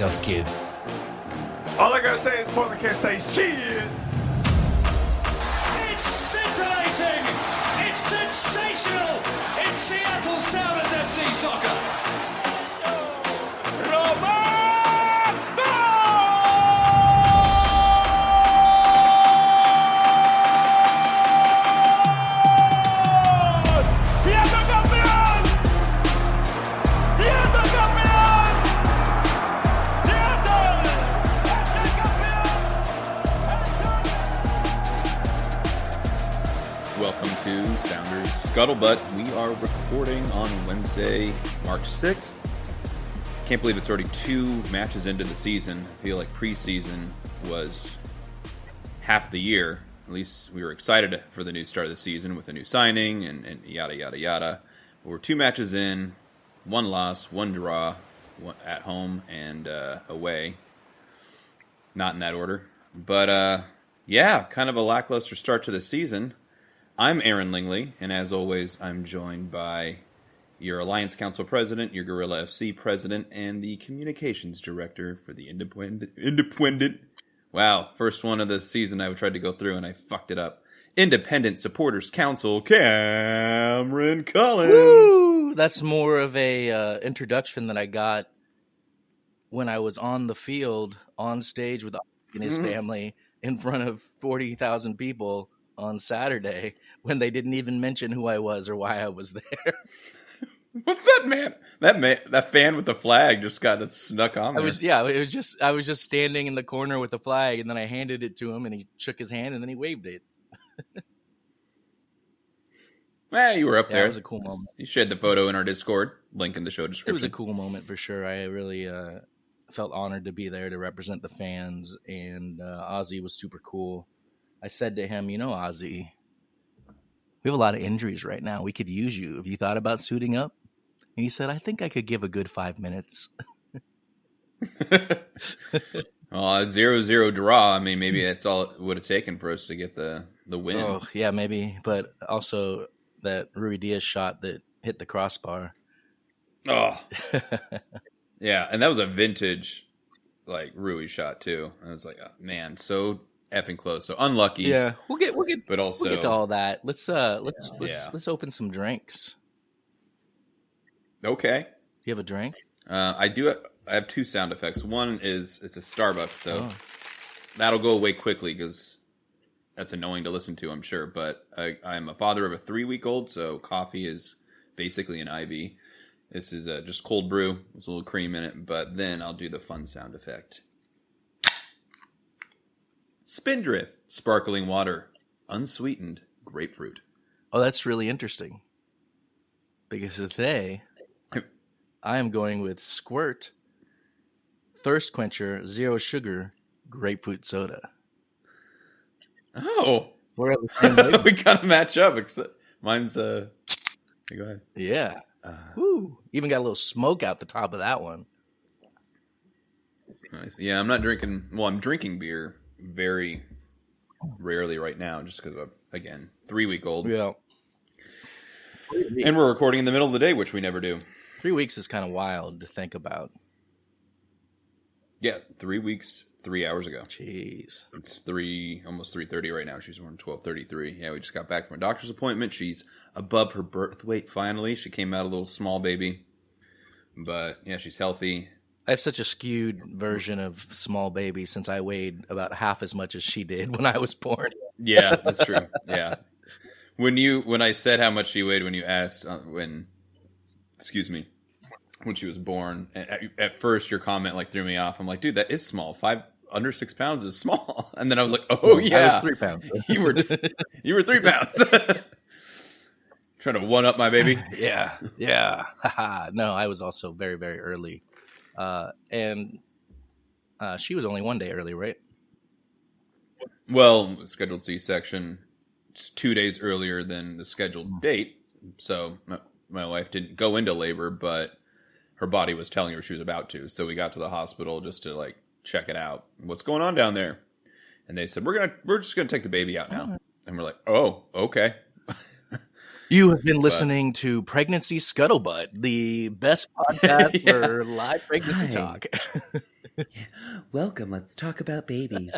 tough kid. All I gotta say is Portland can't say shit. It's scintillating! It's sensational! It's Seattle Sounders FC Soccer! Welcome to Sounders Scuttlebutt. We are recording on Wednesday, March 6th. Can't believe it's already 2 matches into the season. I feel like preseason was half the year. At least we were excited for the new start of the season with a new signing and yada, yada, yada. But we're 2 matches in, 1 loss, 1 draw, 1 at home and away. Not in that order. But, yeah, kind of a lackluster start to the season. I'm Aaron Lingley, and as always, I'm joined by your Alliance Council President, your Gorilla FC President, and the Communications Director for the Independent. Wow, first one of the season I tried to go through, and I fucked it up. Independent Supporters Council, Cameron Collins. Woo! That's more of a introduction that I got when I was on the field, on stage with and his family, in front of 40,000 people on Saturday, when they didn't even mention who I was or why I was there. What's that man? That fan with the flag just got snuck on there. I was just standing in the corner with the flag, and then I handed it to him, and he shook his hand, and then he waved it. You were up there. It was a cool moment. You shared the photo in our Discord, link in the show description. It was a cool moment for sure. I really felt honored to be there to represent the fans, and Ozzy was super cool. I said to him, Ozzy, we have a lot of injuries right now. We could use you. Have you thought about suiting up? And he said, I think I could give a good 5 minutes. Well, a 0-0 draw. I mean, maybe that's all it would have taken for us to get the win. Oh, yeah, maybe. But also that Rui Diaz shot that hit the crossbar. Oh. Yeah, and that was a vintage, Rui shot, too. I was like, oh, man, so effing close. So unlucky. Yeah, we'll get but also we'll get to all that. Let's open some drinks. Okay. Do you have a drink? I do. I have 2 sound effects. One is it's a Starbucks, so that'll go away quickly because that's annoying to listen to, I'm sure. But I'm a father of a 3-week-old, so coffee is basically an IV. This is just cold brew. There's a little cream in it, but then I'll do the fun sound effect. Spindrift, sparkling water, unsweetened grapefruit. Oh, that's really interesting. Because today, I am going with Squirt, Thirst Quencher, 0 sugar, grapefruit soda. Oh. We're at the same way. We kind of match up, except mine's, go ahead. Yeah. Woo. Even got a little smoke out the top of that one. Nice. Yeah, I'm not drinking, I'm drinking beer very rarely right now, just because of, again, 3-week-old. Yeah. And we're recording in the middle of the day, which we never do. 3 weeks is kind of wild to think about. Yeah, 3 weeks, 3 hours ago. Jeez. It's almost 3:30 right now. She's born 12:33. Yeah, we just got back from a doctor's appointment. She's above her birth weight finally. She came out a little small baby. But, yeah, she's healthy. I have such a skewed version of small baby since I weighed about half as much as she did when I was born. Yeah, that's true. Yeah. When I said how much she weighed when you asked when she was born, at first your comment threw me off. I'm like, dude, that is small. Under 6 pounds is small. And then I was like, oh yeah, I was 3 pounds. you were 3 pounds. Trying to one up my baby. Yeah. No, I was also very, very early. And she was only 1 day early, right? Well, scheduled C-section. It's 2 days earlier than the scheduled date. So my wife didn't go into labor, but her body was telling her she was about to. So we got to the hospital just to check it out. What's going on down there? And they said, we're just gonna take the baby out now. And we're like, oh, okay. You have been listening to Pregnancy Scuttlebutt, the best podcast for live pregnancy talk. Welcome, let's talk about babies.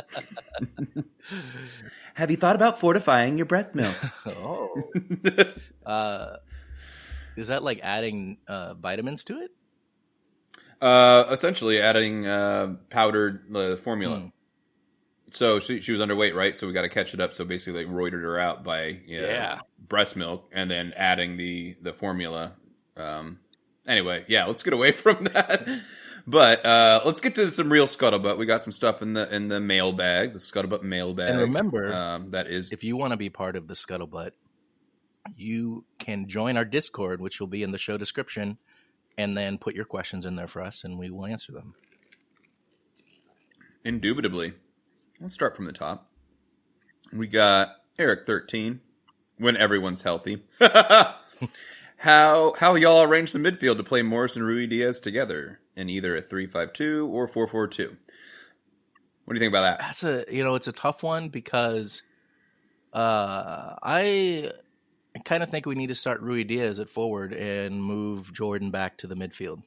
Have you thought about fortifying your breast milk? Is that like adding vitamins to it? Essentially adding powdered formula. So she was underweight, right? So we got to catch it up. So basically, like, roided her out by breast milk, and then adding the formula. Anyway, let's get away from that. But let's get to some real scuttlebutt. We got some stuff in the mailbag, the scuttlebutt mailbag. And remember, that is, if you want to be part of the scuttlebutt, you can join our Discord, which will be in the show description, and then put your questions in there for us, and we will answer them. Indubitably. Let's start from the top. We got Eric 13. When everyone's healthy. How y'all arrange the midfield to play Morris and Rui Diaz together in either a 3-5-2 or 4-4-2? What do you think about that? That's it's a tough one because I kind of think we need to start Rui Diaz at forward and move Jordan back to the midfield.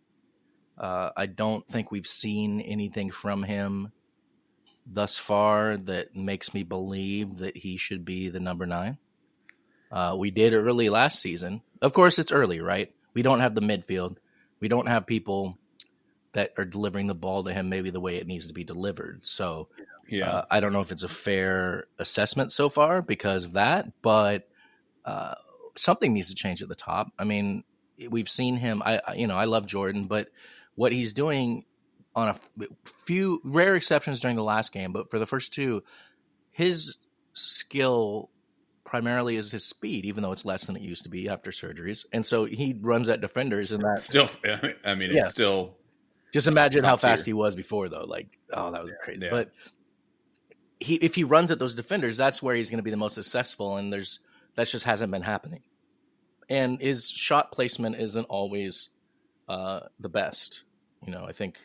I don't think we've seen anything from him thus far that makes me believe that he should be the number 9. We did early last season. Of course, it's early, right? We don't have the midfield. We don't have people that are delivering the ball to him maybe the way it needs to be delivered. So I don't know if it's a fair assessment so far because of that, but something needs to change at the top. I mean, we've seen him. I love Jordan, but what he's doing on a few rare exceptions during the last game, but for the first two, his skill primarily is his speed, even though it's less than it used to be after surgeries. And so he runs at defenders, and that still, I mean, it's still. Just imagine how fast he was before, though. Like, that was crazy. Yeah. But if he runs at those defenders, that's where he's going to be the most successful, and that just hasn't been happening. And his shot placement isn't always the best. I think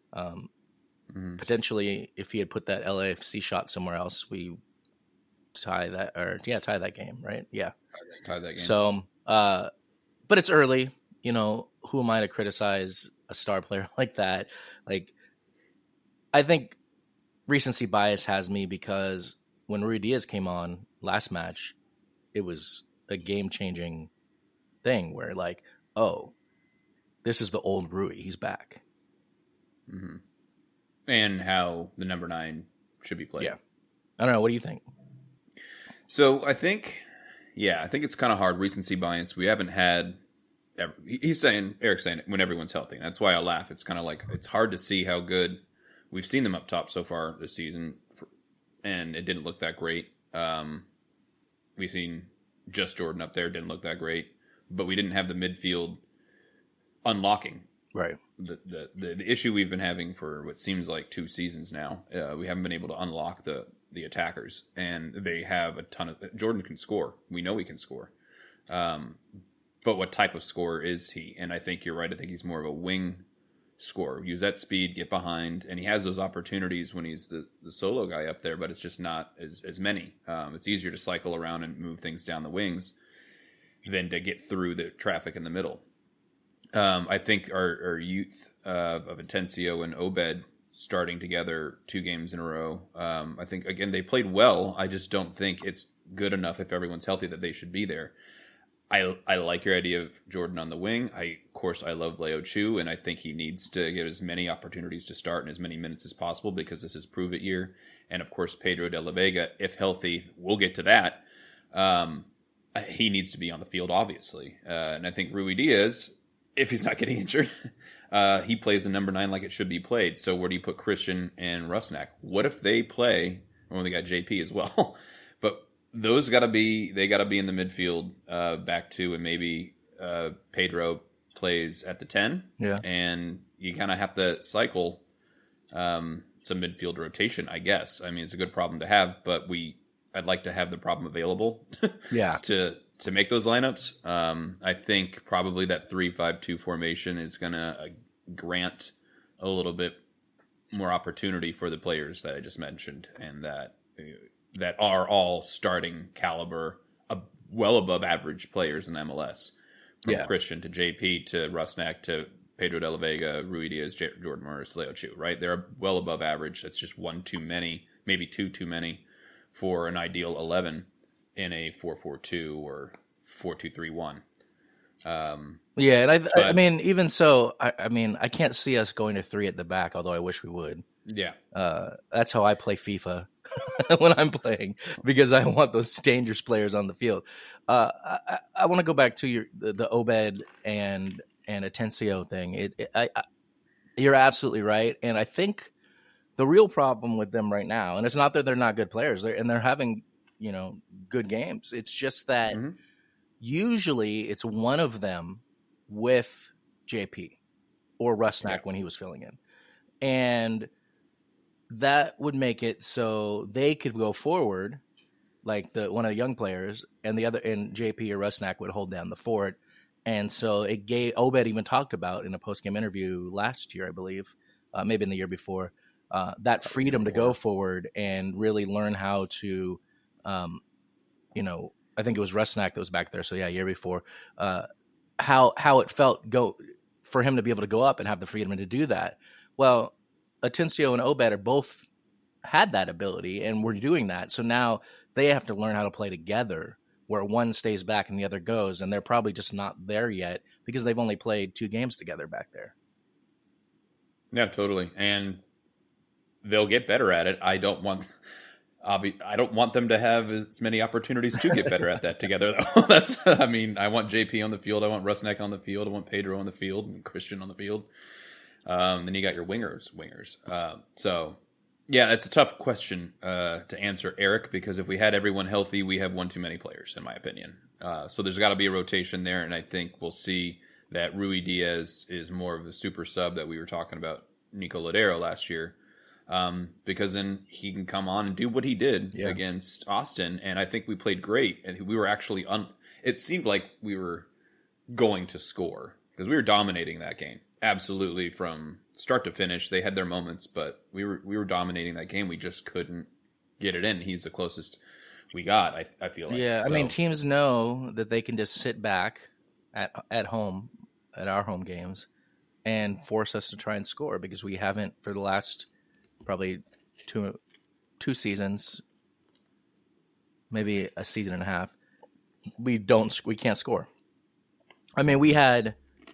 potentially if he had put that LAFC shot somewhere else, we tie that game, right? Yeah. Tie that game. So, but it's early, who am I to criticize a star player like that? Like, I think recency bias has me because when Rui Diaz came on last match, it was a game-changing thing where like, oh, this is the old Rui. He's back. Mm-hmm. And how the number 9 should be played. Yeah. I don't know. What do you think? So I think it's kind of hard recency bias. We haven't had. Eric's saying when everyone's healthy. That's why I laugh. It's kind of like it's hard to see how good we've seen them up top so far this season, and it didn't look that great. We've seen just Jordan up there, didn't look that great, but we didn't have the midfield unlocking. Right. The issue we've been having for what seems like 2 seasons now, we haven't been able to unlock the attackers, and they have a ton of. Jordan can score. We know he can score. But what type of scorer is he? And I think you're right. I think he's more of a wing scorer. Use that speed, get behind, and he has those opportunities when he's the solo guy up there, but it's just not as many. It's easier to cycle around and move things down the wings than to get through the traffic in the middle. I think our youth of Atencio and Obed starting together 2 games in a row, I think, again, they played well. I just don't think it's good enough if everyone's healthy that they should be there. I like your idea of Jordan on the wing. Of course, I love Leo Chu, and I think he needs to get as many opportunities to start in as many minutes as possible because this is prove it year. And of course, Pedro de la Vega, if healthy, we'll get to that. He needs to be on the field, obviously. And I think Rui Diaz, if he's not getting injured, he plays the number 9 like it should be played. So where do you put Christian and Rusnak? What if they play? Well, they got JP as well, but those got to be in the midfield back to, and maybe Pedro plays at the 10. Yeah, and you kind of have to cycle some midfield rotation, I guess. I mean, it's a good problem to have, but I'd like to have the problem available. Yeah, to make those lineups. I think probably that 3-5-2 formation is going to grant a little bit more opportunity for the players that I just mentioned, and that are all starting caliber, well above average players in MLS. From Christian to JP to Rusnak to Pedro de la Vega, Rui Diaz, Jordan Morris, Leo Chu, right? They're well above average. That's just one too many, maybe two too many for an ideal 11 in a 4-4-2 or 4-2-3-1. Yeah, and I mean, even so, I mean, I can't see us going to 3 at the back, although I wish we would. Yeah. That's how I play FIFA when I'm playing, because I want those dangerous players on the field. I want to go back to the Obed and Atencio thing. You're absolutely right, and I think the real problem with them right now, and it's not that they're not good players, they're having good games. It's just that usually it's one of them with JP or Rusnak when he was filling in, and that would make it so they could go forward, like one of the young players, and JP or Rusnak would hold down the fort. And so it gave, Obed even talked about in a post-game interview last year, I believe, maybe in the year before, that freedom to go forward and really learn how to, I think it was Rusnak that was back there. So yeah, year before, how it felt for him to be able to go up and have the freedom to do that. Well, Atencio and Obed are both had that ability and were doing that. So now they have to learn how to play together, where one stays back and the other goes, and they're probably just not there yet because they've only played 2 games together back there. Yeah, totally. And they'll get better at it. I don't want them to have as many opportunities to get better at that together, though. I want JP on the field. I want Rusnak on the field. I want Pedro on the field and Christian on the field. Then you got your wingers. So, yeah, that's a tough question to answer, Eric, because if we had everyone healthy, we have one too many players, in my opinion. So there's got to be a rotation there, and I think we'll see that Rui Diaz is more of a super sub that we were talking about Nico Ladero last year, because then he can come on and do what he did against Austin, and I think we played great, and we were actually it seemed like we were going to score because we were dominating that game. Absolutely, from start to finish, they had their moments, but we were dominating that game. We just couldn't get it in. He's the closest we got. I feel like. Yeah, so. I mean, teams know that they can just sit back at home at our home games and force us to try and score because we haven't for the last probably two seasons, maybe a season and a half. We can't score. I mean, we had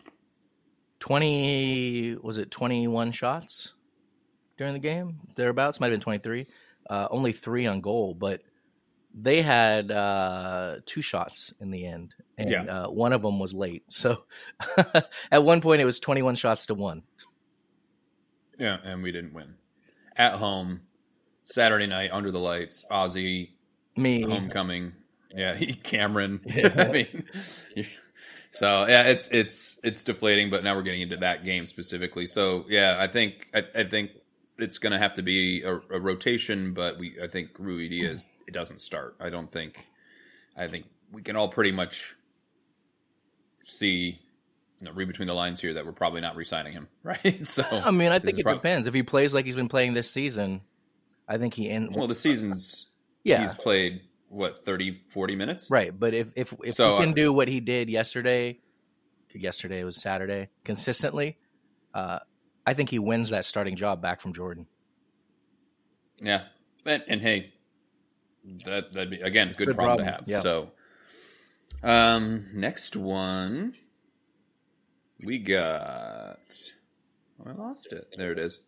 21 shots during the game? Thereabouts. Might have been 23. Only 3 on goal, but they had 2 shots in the end, and one of them was late. So at one point it was 21 shots to 1. Yeah, and we didn't win. At home, Saturday night, under the lights, Ozzy, me, homecoming. Yeah, Cameron. I mean... So yeah, it's deflating, but now we're getting into that game specifically. So yeah, I think it's going to have to be a rotation, but I think Rui Diaz, it doesn't start. I think we can all pretty much see, read between the lines here that we're probably not re-signing him, right? So I mean, I think it depends. If he plays like he's been playing this season, I think the season's he's played. What, 30, 40 minutes? Right, but if he can do what he did yesterday was Saturday, consistently, I think he wins that starting job back from Jordan. Yeah, and hey, that'd be, again, good problem to have. Yeah. So, next one, we got, I lost it. There it is.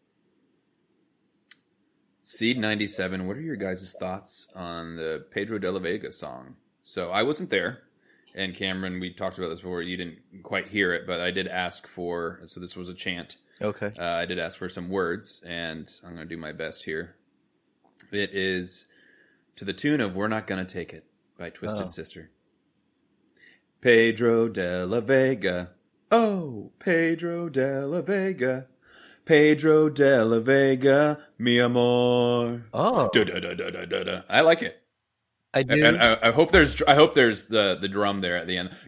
Seed 97, what are your guys' thoughts on the Pedro de la Vega song? So I wasn't there, and Cameron, we talked about this before, you didn't quite hear it, but I did ask for, so this was a chant. Okay. I did ask for some words, and I'm going to do my best here. It is to the tune of We're Not Gonna Take It by Twisted Sister. Pedro de la Vega, oh, Pedro de la Vega. Pedro de la Vega, mi amor. Oh, I like it. I do. And I hope there's the drum there at the end.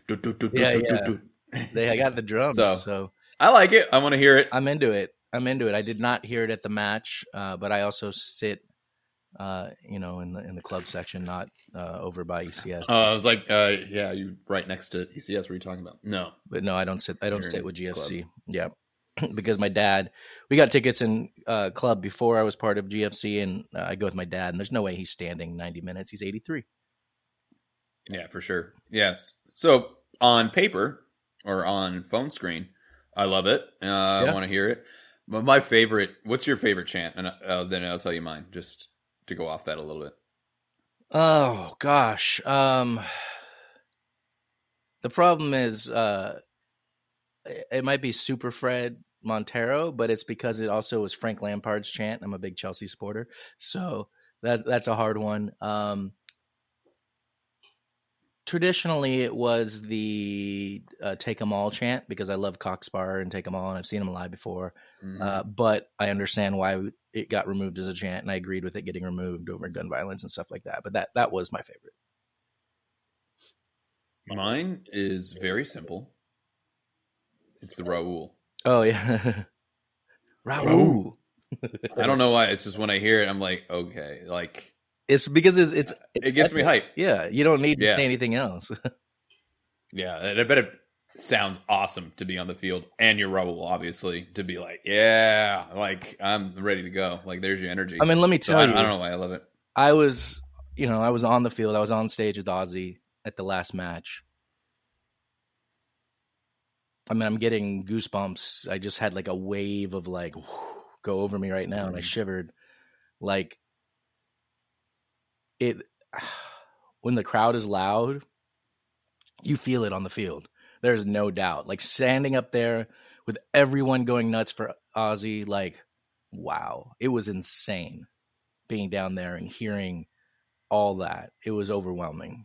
I got the drum. So I like it. I want to hear it. I'm into it. I did not hear it at the match, but I also sit in the club section, not over by ECS. I was like, yeah, you right next to ECS. What are you talking about? No, But no, I don't sit You're with in GFC. Yeah. Because my dad, we got tickets in club before I was part of GFC, and I go with my dad, and there's no way he's standing 90 minutes. He's 83. yeah, for sure. Yes. So on paper or on phone screen, I love it. I want to hear it. But my favorite, what's your favorite chant? And then I'll tell you mine, just to go off that a little bit. Oh gosh. The problem is it might be Super Fred Montero, but it's because it also was Frank Lampard's chant. I'm a big Chelsea supporter, so that's a hard one. Traditionally, it was the "Take 'Em All" chant because I love Cockspar and Take 'Em All, and I've seen them live before. But I understand why it got removed as a chant, and I agreed with it getting removed over gun violence and stuff like that. But that was my favorite. Mine is very simple. It's the Raul. Oh yeah, Raul. I don't know why. It's just when I hear it, I'm like, okay, like It's because it gets me hyped. Yeah, you don't need to say anything else. Yeah, and I bet it sounds awesome to be on the field, and you're Raul, obviously, to be like, yeah, like I'm ready to go. Like there's your energy. I mean, let me tell you, I don't know why I love it. I was on the field. I was on stage with Ozzy at the last match. I mean, I'm getting goosebumps. I just had like a wave of like go over me right now, and I shivered. Like it when the crowd is loud, you feel it on the field. There's no doubt. Like standing up there with everyone going nuts for Ozzy, like wow, it was insane being down there and hearing all that. It was overwhelming.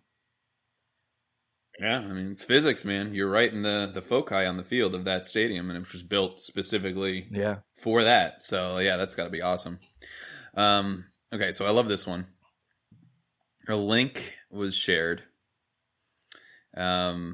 Yeah, I mean, it's physics, man. You're right in the foci on the field of that stadium, and it was built specifically for that. So, yeah, that's got to be awesome. Okay, so I love this one. A link was shared. What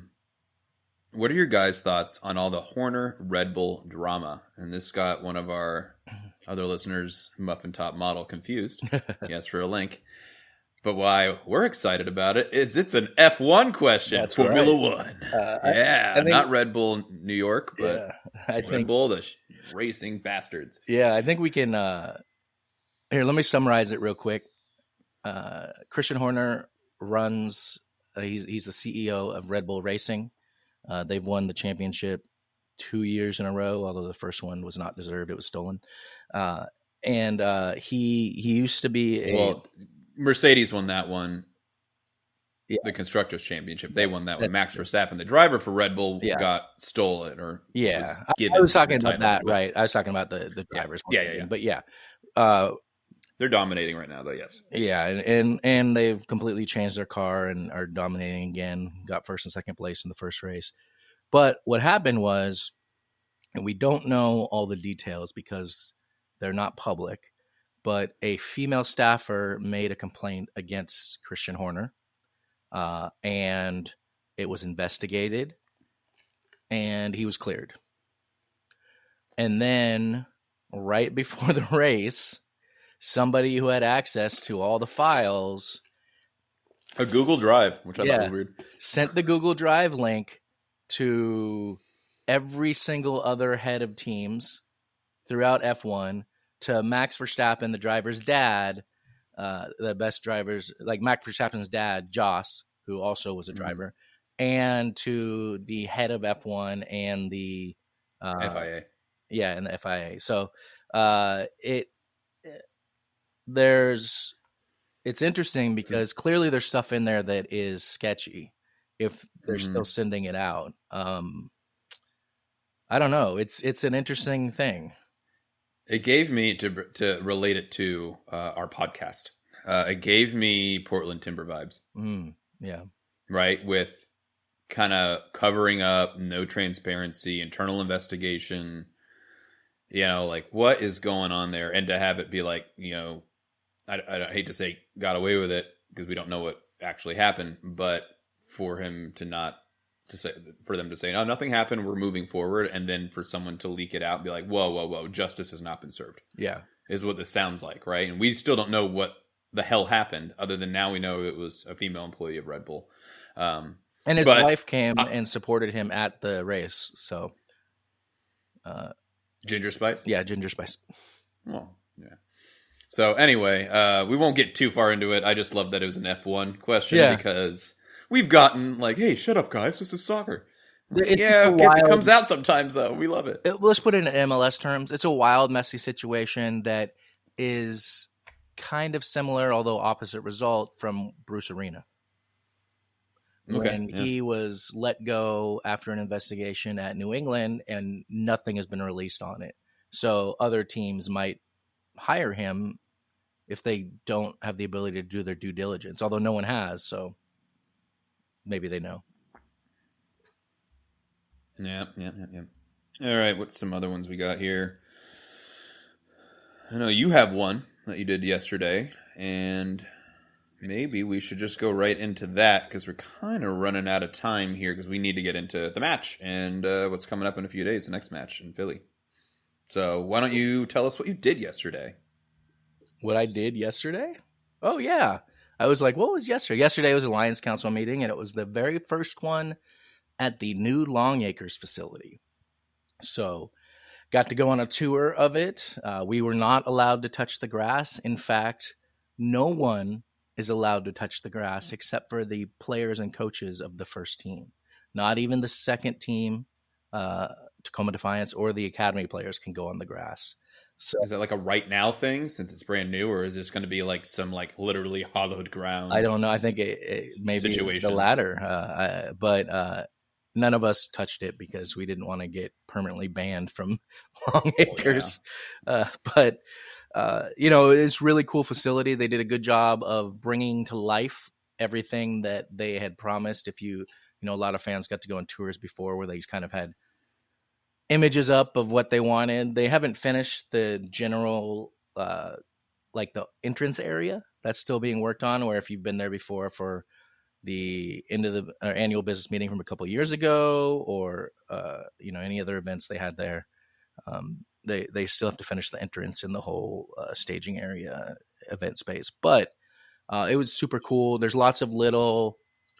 are your guys' thoughts on all the Horner Red Bull drama? And this got one of our other listeners, Muffin Top Model, confused. He asked for a link. But why we're excited about it is it's an F1 question. That's Formula right. One. I think, not Red Bull New York, but Red Bull, the racing bastards. Yeah, I think we can... Here, let me summarize it real quick. Christian Horner runs... he's the CEO of Red Bull Racing. They've won the championship 2 years in a row, although the first one was not deserved. It was stolen. And he used to be Mercedes won that one. Yeah. The Constructors' Championship. They won that one. Max Verstappen, the driver for Red Bull, got stolen or I was talking about that, right? I was talking about the drivers. Yeah. But they're dominating right now, though. Yes. Yeah, and they've completely changed their car and are dominating again. Got first and second place in the first race. But what happened was, and we don't know all the details because they're not public, but a female staffer made a complaint against Christian Horner, and it was investigated, and he was cleared. And then right before the race, somebody who had access to all the files, a Google Drive, which I thought was weird, sent the Google Drive link to every single other head of teams throughout F1, to Max Verstappen, the driver's dad, the best drivers, like Max Verstappen's dad, Jos, who also was a driver, and to the head of F1 and the FIA. Yeah, and the FIA. So it's interesting because clearly there's stuff in there that is sketchy if they're still sending it out. I don't know. It's an interesting thing. It gave me, to relate it to our podcast, it gave me Portland Timber vibes. Yeah. Right? With kind of covering up, no transparency, internal investigation, like what is going on there? And to have it be like, I hate to say got away with it because we don't know what actually happened, but for them to say, no, nothing happened, we're moving forward, and then for someone to leak it out and be like, whoa, justice has not been served. Yeah. Is what this sounds like, right? And we still don't know what the hell happened, other than now we know it was a female employee of Red Bull. And his wife came and supported him at the race. So, Ginger Spice? Yeah, Ginger Spice. Well, yeah. So anyway, we won't get too far into it. I just love that it was an F1 question because we've gotten like, hey, shut up, guys. This is soccer. It comes out sometimes, though. We love it. Let's put it in MLS terms. It's a wild, messy situation that is kind of similar, although opposite result from Bruce Arena. When he was let go after an investigation at New England and nothing has been released on it. So other teams might hire him if they don't have the ability to do their due diligence, although no one has. So maybe they know. Yeah. All right, what's some other ones we got here? I know you have one that you did yesterday, and maybe we should just go right into that because we're kind of running out of time here because we need to get into the match and what's coming up in a few days, the next match in Philly. So why don't you tell us what you did yesterday? What I did yesterday? Oh, yeah. I was like, what was yesterday? Yesterday was a Lions Council meeting, and it was the very first one at the new Long Acres facility. So got to go on a tour of it. We were not allowed to touch the grass. In fact, no one is allowed to touch the grass except for the players and coaches of the first team. Not even the second team, Tacoma Defiance, or the academy players can go on the grass. So, is that like a right now thing since it's brand new, or is this going to be like some like literally hollowed ground? I don't know. I think it may be the latter, but none of us touched it because we didn't want to get permanently banned from Long Acres. But it's a really cool facility. They did a good job of bringing to life everything that they had promised. If a lot of fans got to go on tours before where they just kind of had images up of what they wanted. They haven't finished the general, like the entrance area. That's still being worked on, where if you've been there before for the end of the annual business meeting from a couple of years ago, or any other events they had there, they still have to finish the entrance in the whole staging area event space. But it was super cool. There's lots of little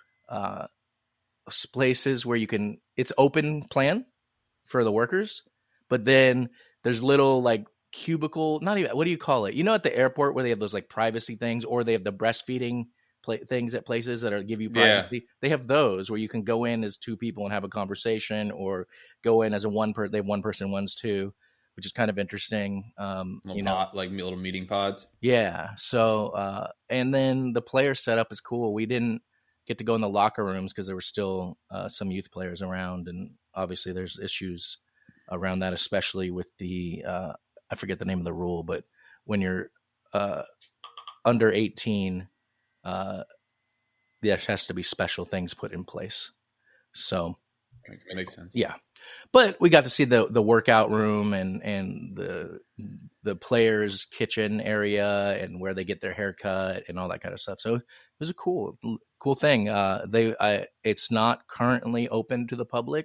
places where it's open plan for the workers, but then there's little like cubicle, not even, what do you call it? At the airport where they have those like privacy things, or they have the breastfeeding things at places that give you privacy. Yeah. They have those where you can go in as two people and have a conversation, or go in as they have one person, one's two, which is kind of interesting. Like little meeting pods. Yeah. So, and then the player setup is cool. We didn't get to go in the locker rooms because there were still some youth players around, and obviously there's issues around that, especially with the I forget the name of the rule, but when you're under 18, there has to be special things put in place. So makes sense. Yeah, but we got to see the workout room and the players' kitchen area and where they get their haircut and all that kind of stuff. So it was a cool thing. It's not currently open to the public,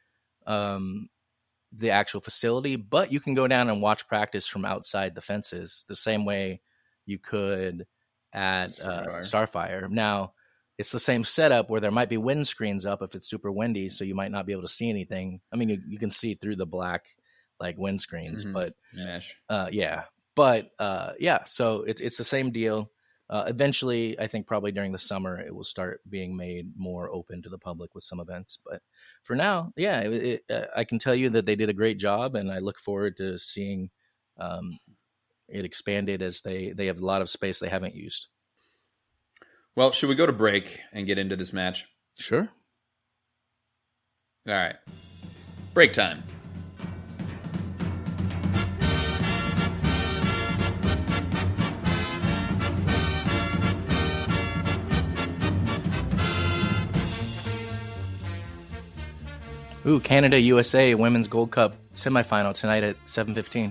the actual facility, but you can go down and watch practice from outside the fences the same way you could at Starfire. Now, it's the same setup where there might be windscreens up if it's super windy, so you might not be able to see anything. I mean, you can see through the black like windscreens, but mesh. So it's the same deal. Eventually, I think probably during the summer, it will start being made more open to the public with some events. But for now, I can tell you that they did a great job, and I look forward to seeing it expanded as they have a lot of space they haven't used. Well, should we go to break and get into this match? Sure. All right. Break time. Ooh, Canada, USA, Women's Gold Cup semifinal tonight at 7:15.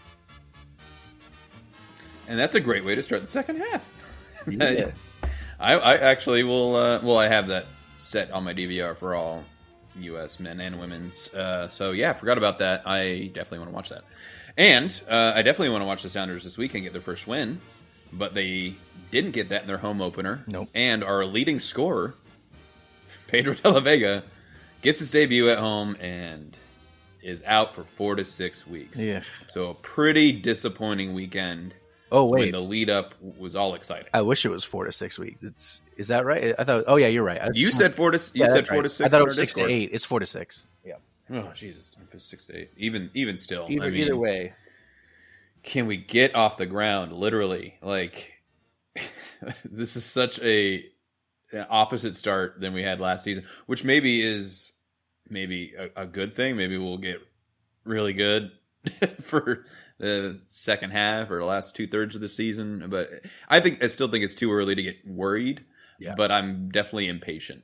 And that's a great way to start the second half. Yeah. I actually will. I have that set on my DVR for all U.S. men and women's. So yeah, I forgot about that. I definitely want to watch that, and I definitely want to watch the Sounders this weekend get their first win. but they didn't get that in their home opener. Nope. And our leading scorer, Pedro de la Vega, gets his debut at home and is out for 4 to 6 weeks. Yeah. So a pretty disappointing weekend. Oh When wait, the lead up was all exciting. I wish it was 4 to 6 weeks. Is that right? I thought. Oh yeah, you're right. You said 4 to Yeah, said that's 4 to right. 6. I thought on it was our 6 to Discord. 8. It's 4 to 6. Yeah. Oh Jesus, if it's 6 to 8, even still. Either way. Can we get off the ground? Literally, like this is such an opposite start than we had last season, which maybe is a good thing. Maybe we'll get really good for the second half or the last 2/3 of the season. But I still think it's too early to get worried. Yeah. But I'm definitely impatient.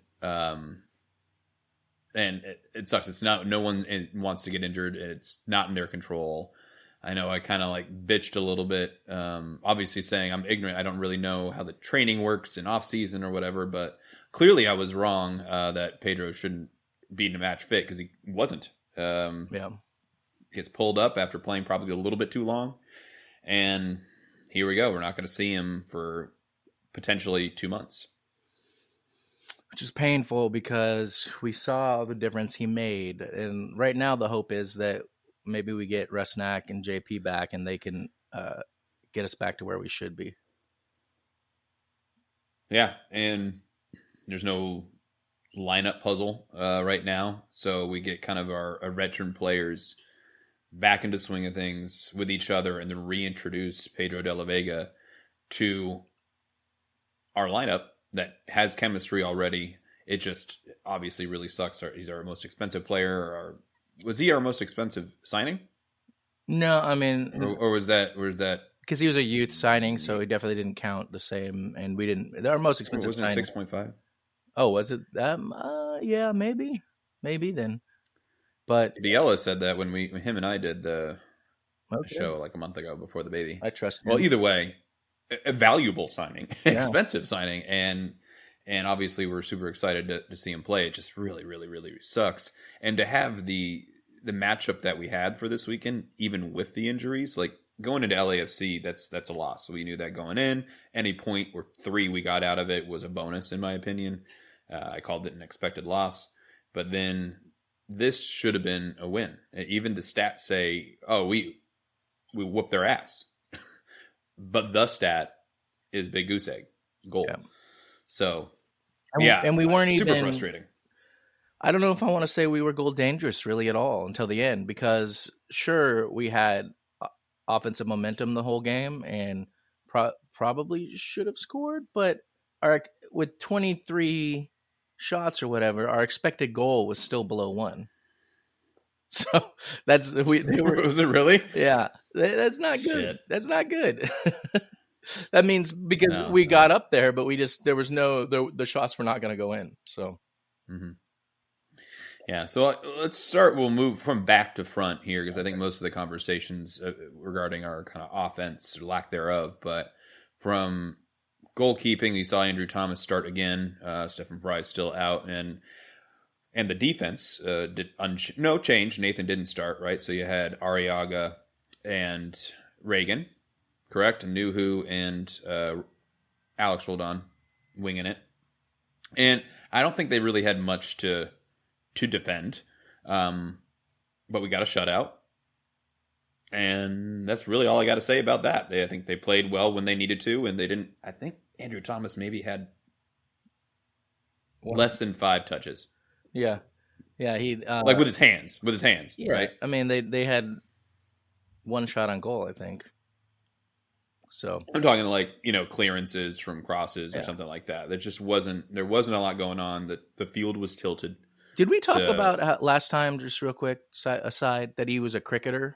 And it sucks. It's not. No one wants to get injured. It's not in their control. I know I kind of like bitched a little bit. Obviously, saying I'm ignorant. I don't really know how the training works in off season or whatever. But clearly, I was wrong that Pedro shouldn't be in a match fit because he wasn't. Yeah. Gets pulled up after playing probably a little bit too long, and here we go. We're not going to see him for potentially 2 months. Which is painful because we saw the difference he made. And right now the hope is that maybe we get Rusnak and JP back and they can get us back to where we should be. Yeah, and there's no lineup puzzle right now, so we get kind of our veteran players back into swing of things with each other and then reintroduce Pedro de la Vega to our lineup that has chemistry already. It just obviously really sucks. He's our most expensive player. Was he our most expensive signing? No, I mean, Or was that because he was a youth signing, so he definitely didn't count the same. And we didn't. Our most expensive wasn't signing. it 6.5? Oh, was it? Yeah, maybe then. But Biella said that when him and I did the okay. show like a month ago before the baby. I trust him. Well, either way, a valuable signing, Yeah. expensive signing, and obviously we're super excited to see him play. It just really, really, really sucks. And to have the matchup that we had for this weekend, even with the injuries, like going into LAFC, that's a loss. So we knew that going in. Any point or 3 we got out of it was a bonus, in my opinion. I called it an expected loss, but then this should have been a win. Even the stats say, "Oh, we whooped their ass." But the stat is big goose egg goal. Yeah. So, and we weren't super even frustrating. I don't know if I want to say we were goal dangerous really at all until the end, because sure, we had offensive momentum the whole game and probably should have scored, but with 23 shots or whatever, our expected goal was still below 1. So they were. Was it really? Yeah, that's not good. Shit. That's not good. That means because we got up there, but there was the shots were not going to go in. So, Yeah. So let's start. We'll move from back to front here because I think most of the conversations regarding our kind of offense or lack thereof. But from goalkeeping, we saw Andrew Thomas start again. Stephen Fry still out, and the defense did no change. Nathan didn't start, right? So you had Arriaga and Reagan, correct? And Nuhu and Alex Roldan winging it. And I don't think they really had much to defend. But we got a shutout. And that's really all I got to say about that. I think they played well when they needed to, and they didn't. I think Andrew Thomas maybe had less than 5 touches. yeah, he Like with his hands, yeah, right? I mean, they had 1 shot on goal, I think. So I'm talking like, clearances from crosses or Yeah. something like that. There wasn't a lot going on. That the field was tilted. did we talk about how, last time, just real quick aside, that he was a cricketer?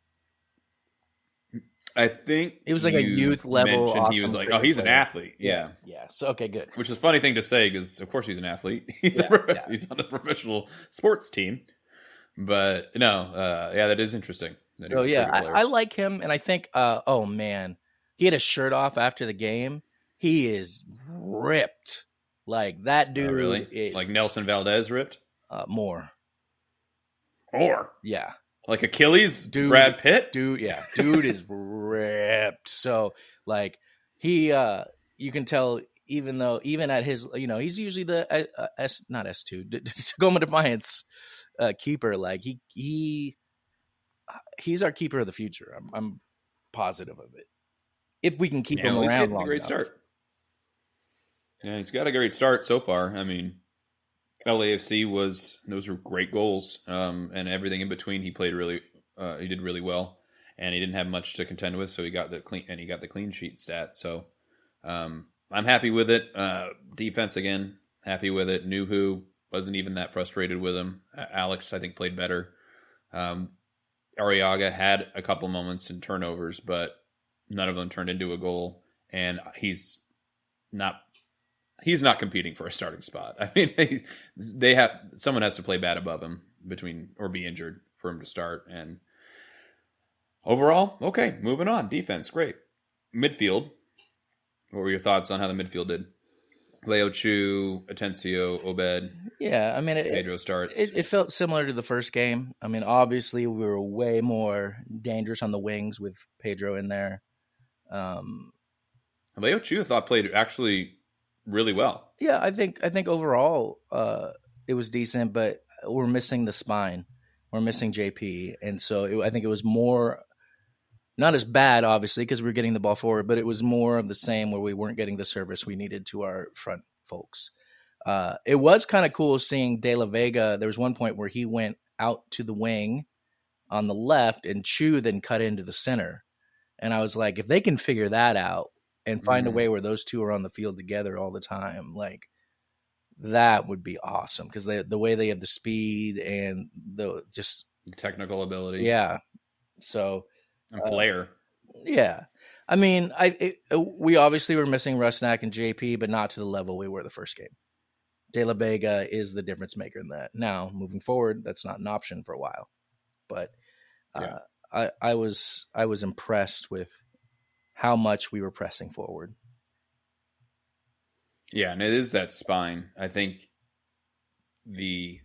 I think It was like a you youth level mentioned he was awesome like, cricket he's an player. athlete. Yeah. Yeah. So okay, good. Which is a funny thing to say because, of course, he's an athlete. He's Yeah. he's on a professional sports team. But no, that is interesting. That So he's a yeah, cricket player. I like him, and I think, oh man, he had his shirt off after the game. He is ripped, like that dude. Oh, really? Is, Like Nelson Valdez ripped? more, Or yeah, like Achilles, Dude. Brad Pitt? dude, yeah, dude is ripped. So like You can tell, even at his, he's usually the not S2 Tacoma Defiance keeper. Like he's our keeper of the future. I'm positive of it. If we can keep him he's around getting long a great enough. start. Yeah, he's got a great start so far. I mean, LAFC those were great goals, and everything in between. He played he did really well, and he didn't have much to contend with, so he got the clean sheet stat. So, I'm happy with it. Defense again, happy with it. Nuhu wasn't even that frustrated with him. Alex, I think, played better. Arriaga had a couple moments in turnovers, but none of them turned into a goal, and he's not competing for a starting spot. I mean, someone has to play bad above him or be injured for him to start. And overall, okay, moving on. Defense, great. Midfield. What were your thoughts on how the midfield did? Leo Chu, Atencio, Obed. Yeah, I mean, Pedro starts. It felt similar to the first game. I mean, obviously we were way more dangerous on the wings with Pedro in there. Leo Chu, I thought, played actually really well. Yeah, I think overall it was decent, but we're missing the spine. We're missing JP, and so I think it was more not as bad, obviously, because we were getting the ball forward, but it was more of the same where we weren't getting the service we needed to our front folks. It was kind of cool seeing De La Vega. There was one point where he went out to the wing on the left, and Chu then cut into the center. And I was like, if they can figure that out and find a way where those two are on the field together all the time, like that would be awesome, because the way they have the speed and the just technical ability. Yeah. So and flair. Yeah. I mean, we obviously were missing Rusnak and JP, but not to the level we were the first game. De La Vega is the difference maker in that. Now, moving forward, that's not an option for a while. But I was impressed with how much we were pressing forward. Yeah, and it is that spine. I think they're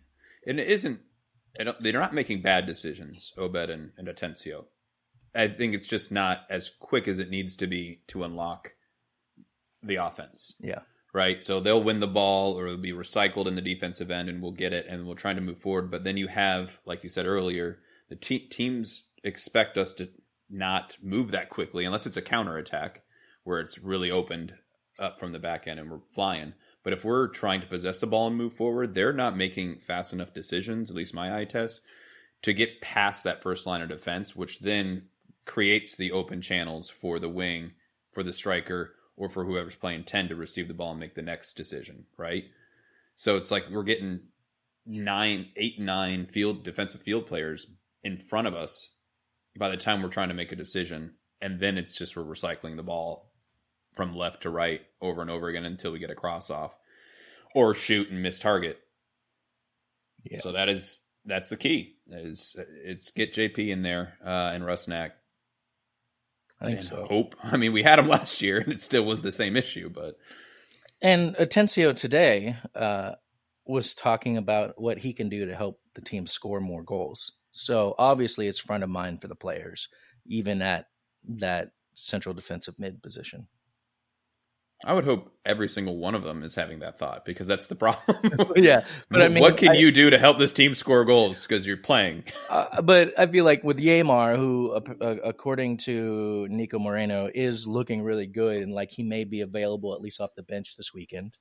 not making bad decisions, Obed and Atencio. I think it's just not as quick as it needs to be to unlock the offense. Yeah. Right? So they'll win the ball, or it'll be recycled in the defensive end, and we'll get it, and we'll try to move forward. But then you have, like you said earlier, the teams expect us to not move that quickly unless it's a counterattack where it's really opened up from the back end and we're flying. But if we're trying to possess the ball and move forward, they're not making fast enough decisions, at least my eye test, to get past that first line of defense, which then creates the open channels for the wing, for the striker, or for whoever's playing 10 to receive the ball and make the next decision, right? So it's like we're getting 8, 9 defensive field players in front of us by the time we're trying to make a decision, and then it's just we're recycling the ball from left to right over and over again until we get a cross off or shoot and miss target. Yeah. So that's the key. It's get JP in there and Rusnak. I think so. Hope. I mean, we had him last year, and it still was the same issue. And Atencio today was talking about what he can do to help the team score more goals. So obviously, it's front of mind for the players, even at that central defensive mid position. I would hope every single one of them is having that thought, because that's the problem. Yeah, but I mean, what can you do to help this team score goals? Because you're playing. But I feel like with Yeimar, who according to Nico Moreno is looking really good, and like he may be available at least off the bench this weekend.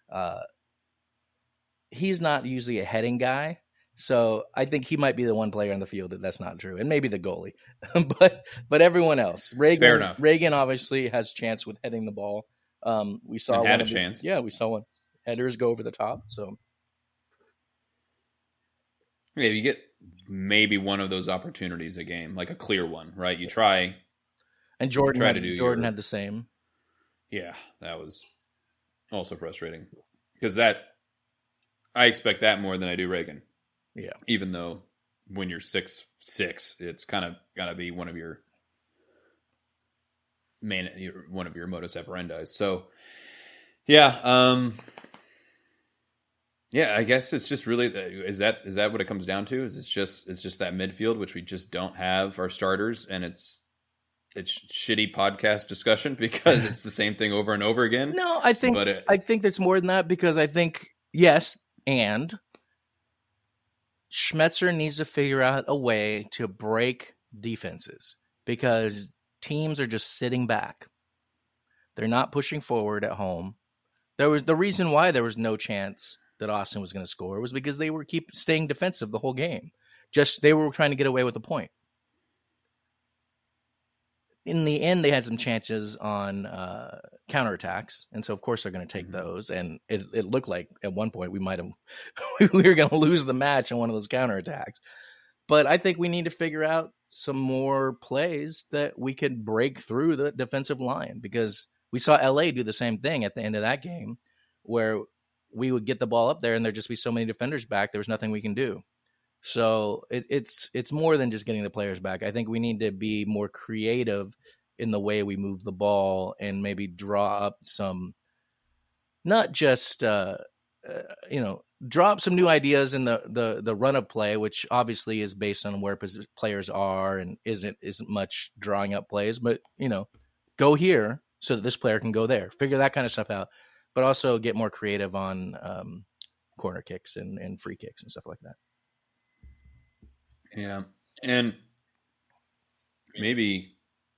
He's not usually a heading guy, so I think he might be the one player on the field that's not true, and maybe the goalie. but everyone else, Reagan obviously has a chance with heading the ball. We saw and had a chance. Yeah, we saw one. Headers go over the top. So yeah, you get maybe one of those opportunities a game, like a clear one, right? You try. And Jordan had the same. Yeah, that was also frustrating, because I expect that more than I do Reagan. Yeah, even though when you're 6'6", it's kind of got to be one of your modus operandi. So yeah, I guess it's just really, is that what it comes down to? Is it's just that midfield, which we just don't have our starters, and it's it's shitty podcast discussion because it's the same thing over and over again. No, I think there's more than that, because I think, yes, and Schmetzer needs to figure out a way to break defenses, because teams are just sitting back. They're not pushing forward at home. The reason why there was no chance that Austin was going to score was because they were staying defensive the whole game. Just they were trying to get away with a point. In the end, they had some chances on counterattacks, and so of course they're going to take those. And it looked like at one point we were going to lose the match on one of those counterattacks. But I think we need to figure out some more plays that we could break through the defensive line, because we saw LA do the same thing at the end of that game, where we would get the ball up there and there'd just be so many defenders back, there was nothing we can do. So it's more than just getting the players back. I think we need to be more creative in the way we move the ball, and maybe draw up some, not just draw up some new ideas in the run of play, which obviously is based on where players are and isn't much drawing up plays, but go here so that this player can go there. Figure that kind of stuff out, but also get more creative on corner kicks and free kicks and stuff like that. Yeah, and maybe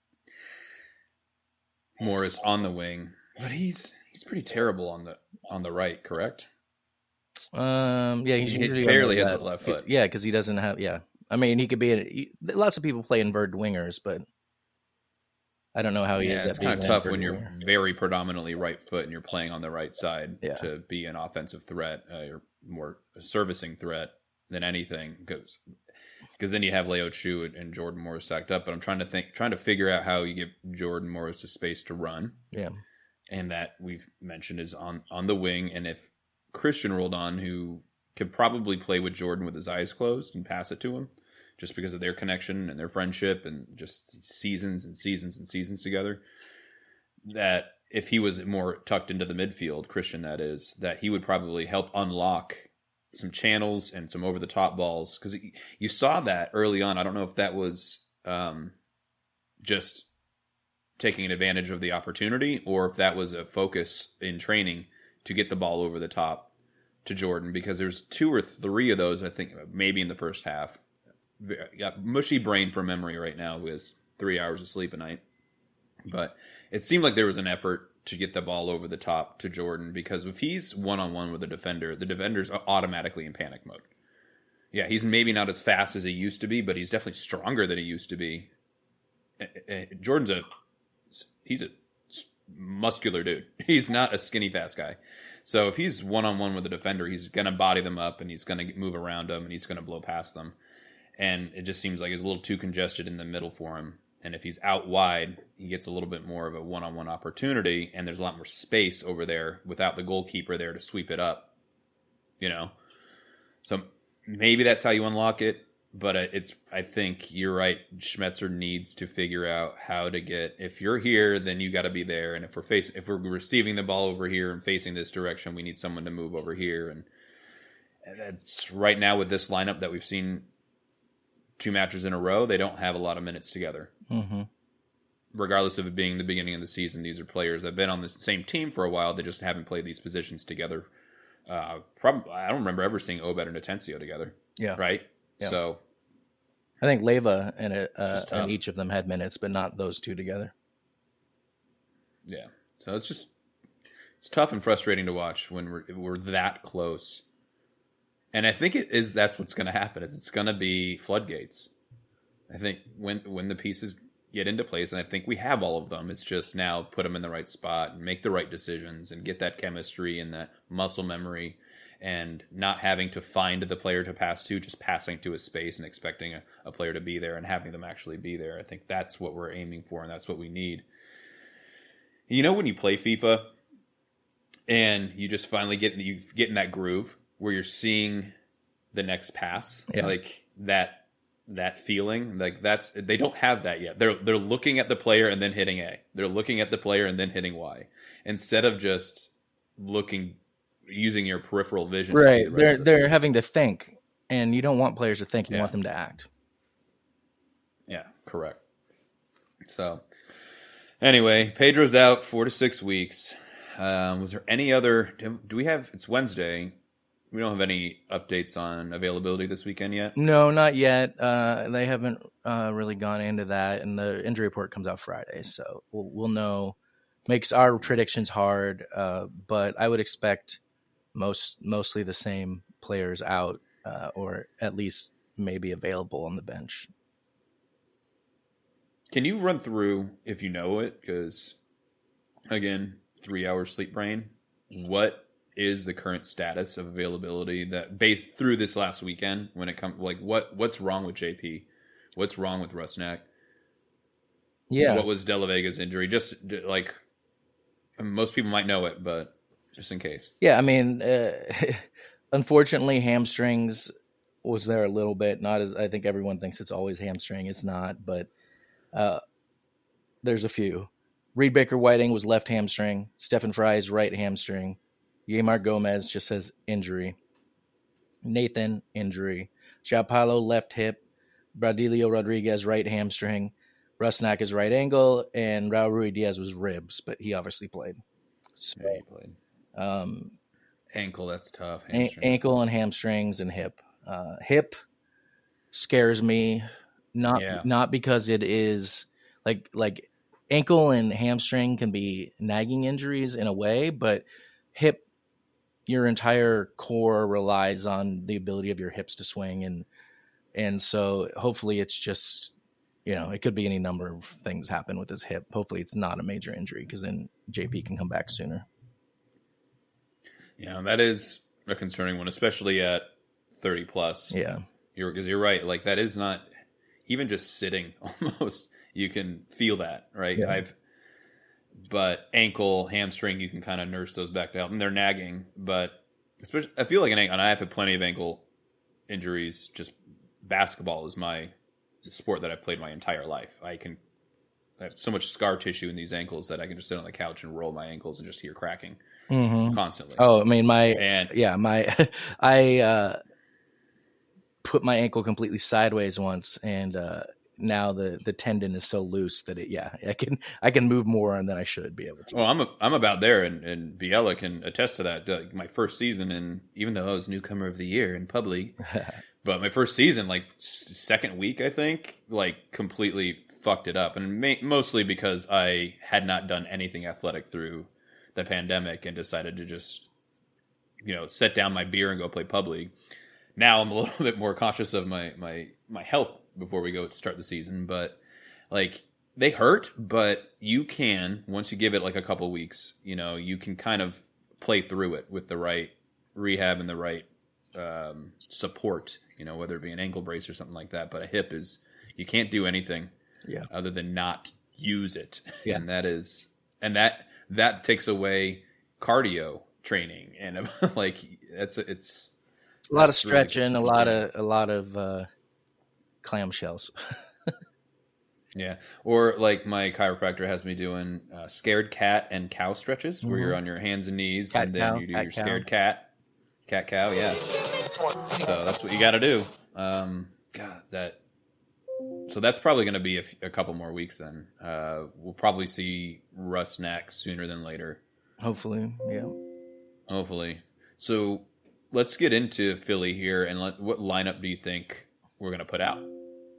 Morris on the wing, but he's pretty terrible on the right, correct? Yeah, he barely has a left foot. Yeah, because he doesn't have. Yeah, I mean, he could be. Lots of people play inverted wingers, but I don't know how he. Yeah, it's kind of tough when you're very predominantly right foot and you're playing on the right side to be an offensive threat, or more servicing threat than anything, because then you have Leo Chu and Jordan Morris stacked up. But I'm trying to figure out how you give Jordan Morris the space to run. Yeah, and that we've mentioned is on the wing, and if Christian Roldan, who could probably play with Jordan with his eyes closed and pass it to him, just because of their connection and their friendship and just seasons and seasons and seasons together, that if he was more tucked into the midfield, Christian that is, that he would probably help unlock some channels and some over-the-top balls. Because you saw that early on. I don't know if that was just taking advantage of the opportunity, or if that was a focus in training to get the ball over the top to Jordan, because there's 2 or 3 of those, I think, maybe in the first half. Got mushy brain from memory right now with 3 hours of sleep a night. But it seemed like there was an effort to get the ball over the top to Jordan, because if he's one-on-one with the defender's automatically in panic mode. Yeah, he's maybe not as fast as he used to be, but he's definitely stronger than he used to be. Jordan's he's a muscular dude. He's not a skinny, fast guy. So if he's one-on-one with a defender, he's going to body them up, and he's going to move around them, and he's going to blow past them. And it just seems like it's a little too congested in the middle for him. And if he's out wide, he gets a little bit more of a one-on-one opportunity, and there's a lot more space over there without the goalkeeper there to sweep it up. So maybe that's how you unlock it. But I think you're right. Schmetzer needs to figure out how to get, if you're here, then you got to be there. And if we're receiving the ball over here and facing this direction, we need someone to move over here. And that's right now with this lineup that we've seen 2 matches in a row, they don't have a lot of minutes together. Mm-hmm. Regardless of it being the beginning of the season, these are players that have been on the same team for a while. They just haven't played these positions together. I don't remember ever seeing Obed and Atencio together. Yeah. Right? Yeah. So I think Leyva and each of them had minutes, but not those 2 together. Yeah. So it's tough and frustrating to watch when we're that close. And I think that's what's going to happen. It's going to be floodgates. I think when the pieces get into place, and I think we have all of them, it's just now put them in the right spot and make the right decisions and get that chemistry and that muscle memory, and not having to find the player to pass to, just passing to a space and expecting a player to be there and having them actually be there. I think that's what we're aiming for, and that's what we need. When you play FIFA and you just finally get in that groove where you're seeing the next pass, like that feeling, like they don't have that yet. They're looking at the player and then hitting A. They're looking at the player and then hitting Y, instead of just using your peripheral vision. Right. They're having to think, and you don't want players to think. You want them to act. Yeah, correct. So Anyway, Pedro's out 4 to 6 weeks. Was there any other? Do we have? It's Wednesday. We don't have any updates on availability this weekend yet. No, not yet. They haven't really gone into that, and the injury report comes out Friday, so we'll know. Makes our predictions hard, but I would expect mostly the same players out, or at least maybe available on the bench. Can you run through, if you know it, because, again, 3 hours sleep brain, what is the current status of availability that based through this last weekend when it comes, like, what's wrong with JP? What's wrong with Rusnak? Yeah. What was De La Vega's injury? Just, like, most people might know it, but just in case. Yeah, I mean, unfortunately, hamstrings was there a little bit. Not as I think everyone thinks it's always hamstring. It's not, but there's a few. Reed Baker Whiting was left hamstring. Stephen Fry's right hamstring. Yamar Gomez just says injury. Nathan, injury. João Paulo, left hip. Bradilio Rodriguez, right hamstring. Rusnak is right ankle. And Raul Ruidiaz was ribs, but he obviously played. So, Yeah, he played. Ankle, that's tough. Ankle and hamstrings and hip. Hip scares me. Not because it is like ankle and hamstring can be nagging injuries in a way, but hip, your entire core relies on the ability of your hips to swing, and so hopefully it's just, it could be any number of things happen with his hip. Hopefully it's not a major injury, because then JP can come back sooner. Yeah, that is a concerning one, especially at 30 plus. Yeah, because you're right. Like, that is not even just sitting. Almost you can feel that, right? Yeah. But ankle, hamstring, you can kind of nurse those back down, and they're nagging. But especially, I feel like an ankle, and I have had plenty of ankle injuries. Just basketball is my sport that I've played my entire life. I have so much scar tissue in these ankles that I can just sit on the couch and roll my ankles and just hear cracking constantly. Oh, I mean, I put my ankle completely sideways once, and now the tendon is so loose that I can move more than I should be able to. Well, I'm about there, and Biella can attest to that. My first season, and even though I was newcomer of the year in pub league, but my first season, like second week, I think, like completely fucked it up, and mostly because I had not done anything athletic through the pandemic and decided to just, set down my beer and go play pub league. Now I'm a little bit more conscious of my health before we go start the season, but like they hurt, but you can, once you give it like a couple weeks, you can kind of play through it with the right rehab and the right support, whether it be an ankle brace or something like that. But a hip you can't do anything other than not use it. Yeah. And that takes away cardio training, and like it's a lot of stretching, really a lot of clamshells. Yeah, or like my chiropractor has me doing scared cat and cow stretches, where you're on your hands and knees, and then you do your scared cat cow. Yeah, so that's what you got to do. So that's probably going to be a couple more weeks. Then we'll probably see Rusnak sooner than later. Hopefully, yeah. Hopefully. So let's get into Philly here, and what lineup do you think we're going to put out?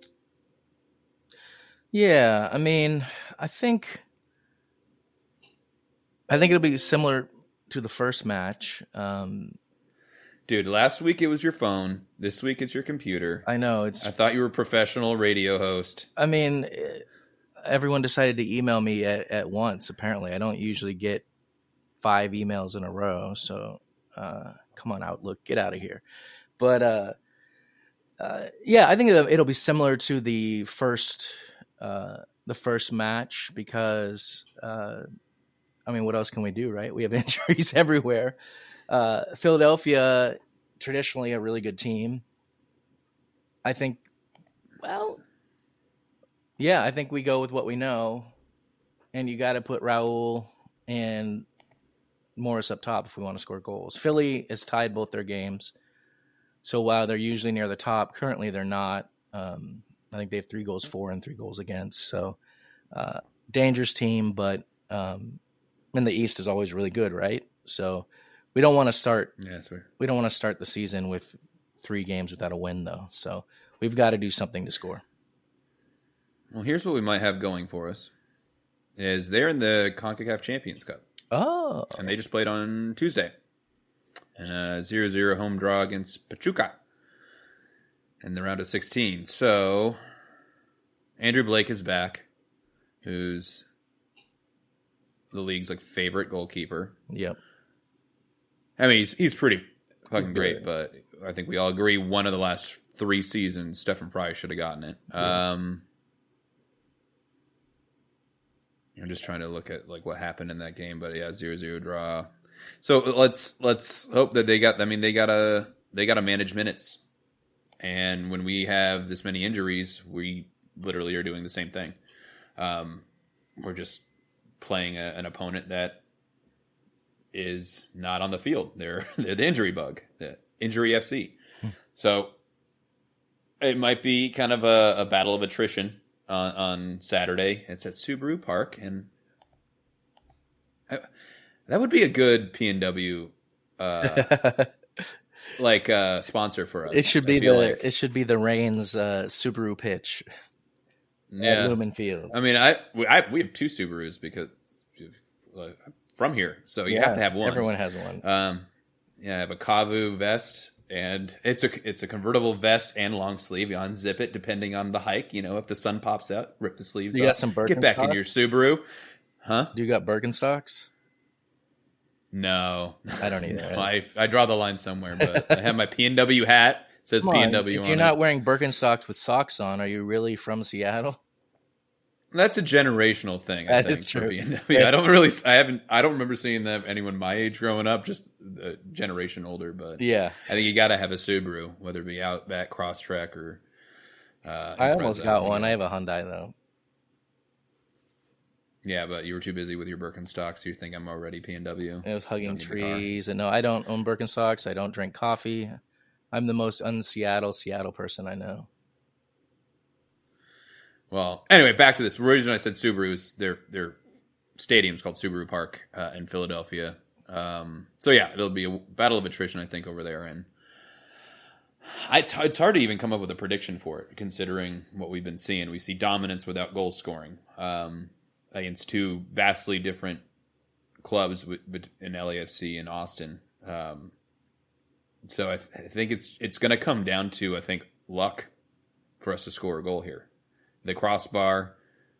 Yeah, I mean, I think it'll be similar to the first match. Dude, last week it was your phone. This week it's your computer. I know. I thought you were a professional radio host. I mean, everyone decided to email me at once, apparently. I don't usually get 5 emails in a row, so come on, Outlook, get out of here. But I think it'll be similar to the first match, because I mean, what else can we do, right? We have injuries everywhere. Philadelphia, traditionally a really good team. I think we go with what we know, and you got to put Raul and Morris up top if we want to score goals. Philly has tied both their games, so while they're usually near the top, currently they're not. I think they have 3 goals for and 3 goals against. So dangerous team, but in the East is always really good, right? So we don't want to start. Yeah, that's fair. We don't want to start the season with 3 games without a win, though. So we've got to do something to score. Well, here's what we might have going for us: is they're in the CONCACAF Champions Cup. Oh, And they just played on Tuesday. And a 0-0 home draw against Pachuca in the round of 16. So, Andrew Blake is back, who's the league's favorite goalkeeper. yep. I mean, he's pretty fucking great, but I think we all agree one of the last 3 seasons, Stefan Fry should have gotten it. Yeah. I'm just trying to look at what happened in that game, but yeah, 0-0 draw. So let's hope that they got to manage minutes, and when we have this many injuries, we literally are doing the same thing. We're just playing an opponent that is not on the field. They're the injury bug, the injury FC. So it might be kind of a battle of attrition on Saturday. It's at Subaru Park, and that would be a good PNW sponsor for us. It should be the Reigns Subaru pitch at Lumen Field. I mean, we have 2 Subarus because from here, so you have to have one. Everyone has one. I have a Kavu vest, and it's a convertible vest and long sleeve. You unzip it depending on the hike. If the sun pops out, rip the sleeves off. You got some Birkenstocks? Get back in your Subaru, huh? Do you got Birkenstocks? No, I don't either. No, I draw the line somewhere, but I have my PNW hat. It says PNW on it. If you're not wearing Birkenstocks with socks on, are you really from Seattle? That's a generational thing. I think, is true. for PNW. I don't remember seeing that anyone my age growing up, just a generation older. But yeah, I think you got to have a Subaru, whether it be Outback, Crosstrek, or. I almost got one. I have a Hyundai though. Yeah, but you were too busy with your Birkenstocks. You think I'm already PNW? I was hugging trees, and no, I don't own Birkenstocks. I don't drink coffee. I'm the most Seattle person I know. Well, anyway, back to this. The reason I said Subaru is their stadium's called Subaru Park in Philadelphia. So yeah, it'll be a battle of attrition, I think, over there, and it's hard to even come up with a prediction for it, considering what we've been seeing. We see dominance without goal scoring against 2 vastly different clubs in LAFC and Austin. So I think it's going to come down to, I think, luck for us to score a goal here. The crossbar,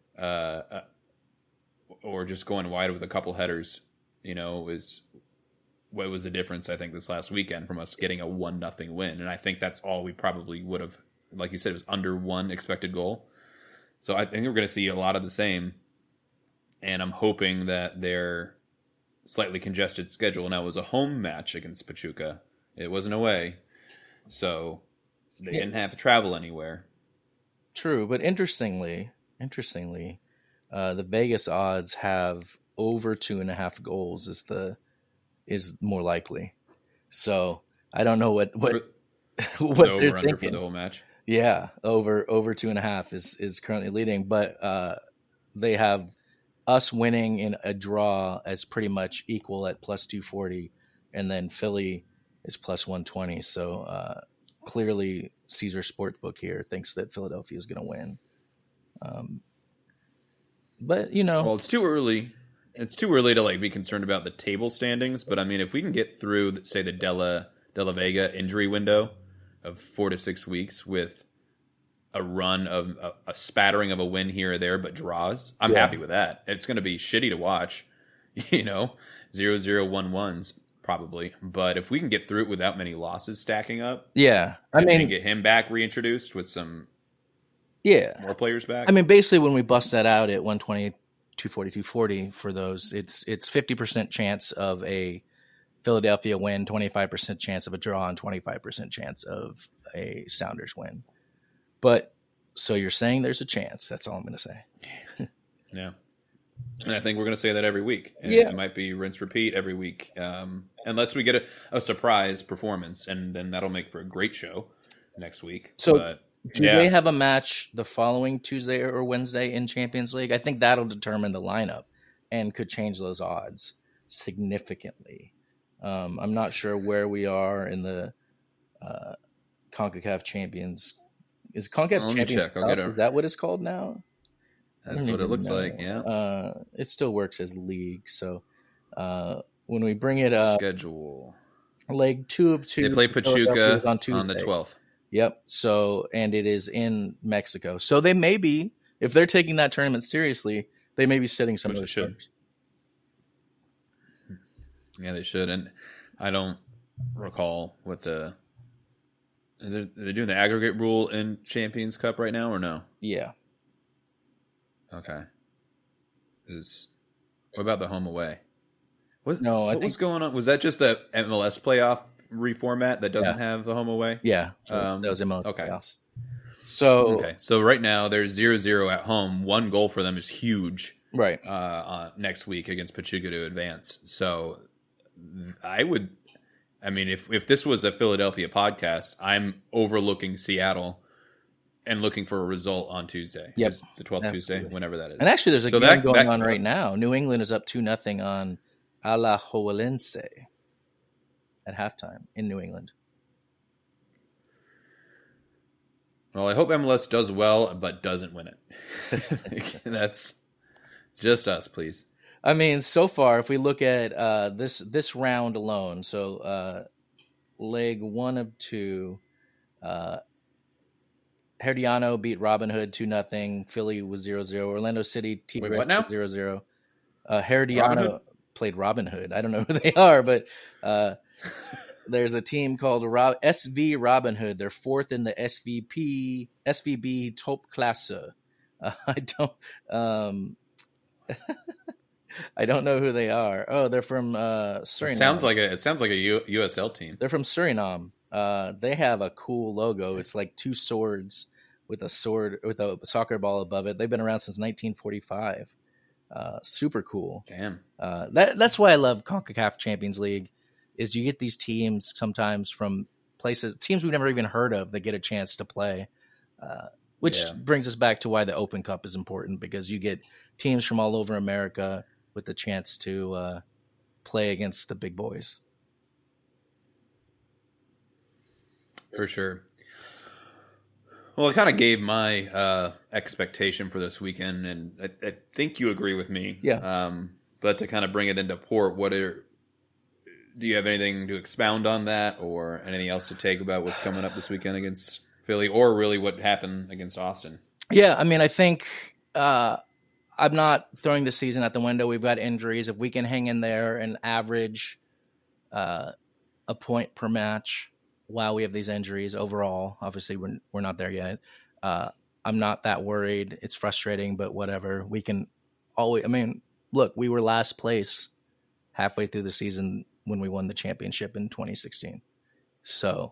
or just going wide with a couple headers, is what was the difference, I think, this last weekend from us getting a 1-0 win. And I think that's all we probably would have, like you said, it was under 1 expected goal. So I think we're going to see a lot of the same. And I'm hoping that their slightly congested schedule now was a home match against Pachuca. It wasn't away. So they didn't have to travel anywhere. True, but interestingly, the Vegas odds have over 2.5 goals is more likely. So I don't know what the they're over under thinking. for the whole match. Yeah, over 2.5 is currently leading, but they have us winning in a draw as pretty much equal at plus 240, and then Philly is plus 120. So clearly, Caesar Sportsbook here thinks that Philadelphia is going to win. But well, it's too early. It's too early to be concerned about the table standings. But I mean, if we can get through, say, the Della Vega injury window of 4 to 6 weeks with a run of a spattering of a win here or there, but draws, I'm happy with that. It's going to be shitty to watch, 0-0-1-1s probably. But if we can get through it without many losses stacking up, I mean, get him back reintroduced with some more players back. I mean, basically, when we bust that out at 120, 240, 240 for those, it's 50% chance of a Philadelphia win, 25% chance of a draw, and 25% chance of a Sounders win. But so you're saying there's a chance. That's all I'm going to say. Yeah. And I think we're going to say that every week. And it might be rinse repeat every week. Unless we get a surprise performance, and then that'll make for a great show next week. So Do they have a match the following Tuesday or Wednesday in Champions League? I think that'll determine the lineup and could change those odds significantly. I'm not sure where we are in the CONCACAF Champions. Is CONCACAF Champions Cup, is that what it's called now? That's what it looks like, yeah. It still works as league. So when we bring it up, schedule leg 2 of 2. They play Pachuca on Tuesday. On the 12th. Yep. So, and it is in Mexico. So they may be, if they're taking that tournament seriously, they may be sitting some of those players. Yeah, they should. And I don't recall what they're doing the aggregate rule in Champions Cup right now or no? Yeah. Okay. What about the home away? What was going on? Was that just the MLS playoff reformat that doesn't have the home away? Yeah. That was MLS playoffs. So right now there's 0-0 at home. 1 goal for them is huge. Right. Next week against Pachuca to advance. So if this was a Philadelphia podcast, I'm overlooking Seattle and looking for a result on Tuesday. Yep. The 12th Tuesday, whenever that is. And actually, there's a game going on right now. New England is up 2-0 on Alajuelense at halftime in New England. Well, I hope MLS does well, but doesn't win it. That's just us, please. I mean, so far, if we look at this round alone, so leg 1 of 2, Herediano beat Robin Hood 2-0. Philly was 0-0. Orlando City Tigres 0-0. Herediano played Robin Hood. I don't know who they are, but there's a team called SV Robin Hood. They're 4th in the SVB Top Klasse. I don't know who they are. Oh, they're from Suriname. It sounds like a USL team. They're from Suriname. They have a cool logo. It's like 2 swords with a soccer ball above it. They've been around since 1945. Super cool. Damn. That's why I love CONCACAF Champions League. Is you get these teams sometimes from teams we've never even heard of that get a chance to play. Which brings us back to why the Open Cup is important, because you get teams from all over America with the chance to play against the big boys. For sure. Well, I kind of gave my expectation for this weekend, and I think you agree with me. Yeah. But to kind of bring it into port, do you have anything to expound on that, or anything else to take about what's coming up this weekend against Philly, or really what happened against Austin? Yeah, I mean, I think I'm not throwing the season out the window. We've got injuries. If we can hang in there and average a point per match while we have these injuries overall, obviously we're not there yet. I'm not that worried. It's frustrating, but whatever. We can always. I mean, look, we were last place halfway through the season when we won the championship in 2016. So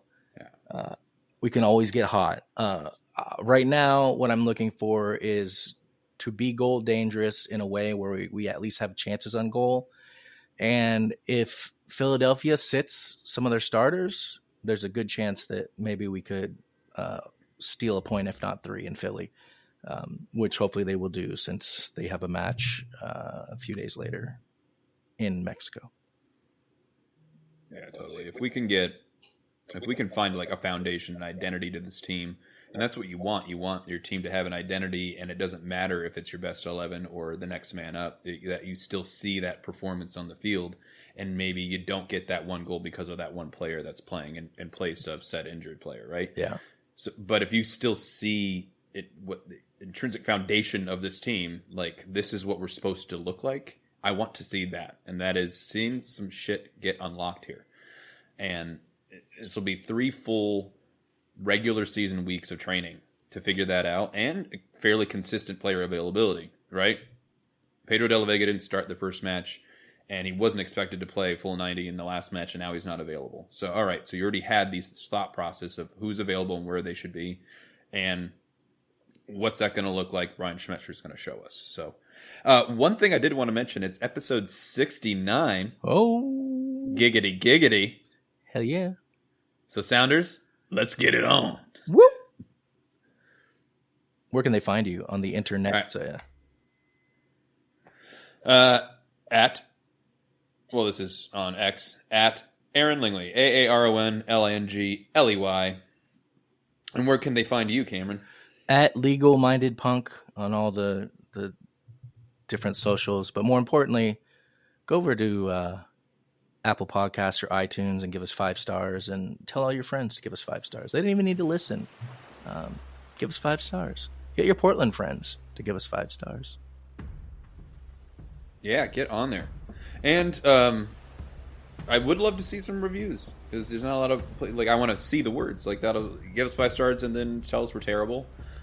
we can always get hot. Right now, what I'm looking for is to be goal dangerous in a way where we at least have chances on goal. And if Philadelphia sits some of their starters, there's a good chance that maybe we could steal a point, if not 3, in Philly, which hopefully they will do since they have a match a few days later in Mexico. Yeah, totally. If we can find like a foundation, an identity to this team, and that's what you want. You want your team to have an identity, and it doesn't matter if it's your best 11 or the next man up, that you still see that performance on the field, and maybe you don't get that 1 goal because of that one player that's playing in place of said injured player, right? Yeah. So, but if you still see it, what the intrinsic foundation of this team, like this is what we're supposed to look like, I want to see that, and that is seeing some shit get unlocked here. And this will be 3 full regular season weeks of training to figure that out, and fairly consistent player availability, right? Pedro de la Vega didn't start the first match, and he wasn't expected to play full 90 in the last match, and now he's not available. So, all right, so you already had these thought process of who's available and where they should be, and what's that going to look like Brian Schmetzer is going to show us. So, one thing I did want to mention, it's episode 69. Oh. Giggity, giggity. Hell yeah. So, Sounders, let's get it on. Woo! Where can they find you on the internet? Right. So, yeah. This is on X, at Aaron Lingley, AARONLINGLEY. And where can they find you, Cameron? At Legal Minded Punk on all the different socials. But more importantly, go over to Apple Podcasts or iTunes and give us 5 stars, and tell all your friends to give us 5 stars. They didn't even need to listen. Give us 5 stars. Get your Portland friends to give us 5 stars. Yeah, get on there. And I would love to see some reviews, because there's not a lot of, I want to see the words. That'll give us 5 stars and then tell us we're terrible.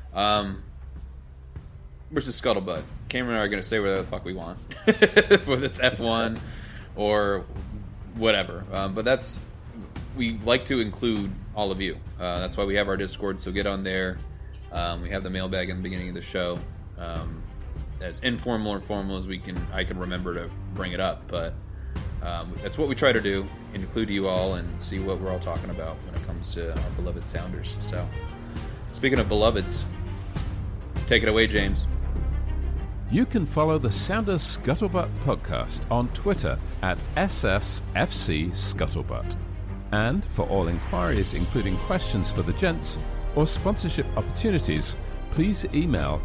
Versus Scuttlebutt. Cameron and I are going to say whatever the fuck we want. Whether it's F1 or whatever. But we like to include all of you. That's why we have our Discord, so get on there. We have the mailbag in the beginning of the show. As informal or formal as I can remember to bring it up, but that's what we try to do, include you all and see what we're all talking about when it comes to our beloved Sounders. So, speaking of beloveds, take it away, James. You can follow the Sounders Scuttlebutt podcast on Twitter at SSFC Scuttlebutt. And for all inquiries, including questions for the gents or sponsorship opportunities, please email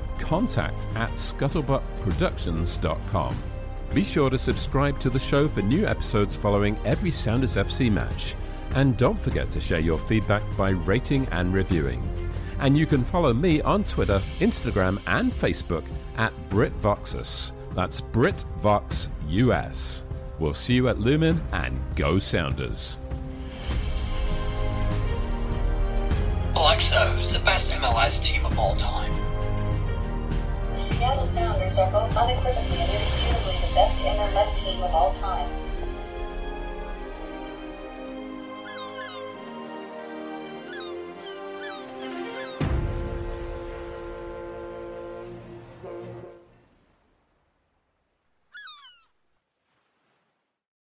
contact@scuttlebuttproductions.com. Be sure to subscribe to the show for new episodes following every Sounders FC match. And don't forget to share your feedback by rating and reviewing. And you can follow me on Twitter, Instagram, and Facebook at BritVoxus. That's BritVoxUS. We'll see you at Lumen, and go Sounders. Alexa, who's the best MLS team of all time? The Seattle Sounders are both unequivocally and irrefutably the best MLS team of all time.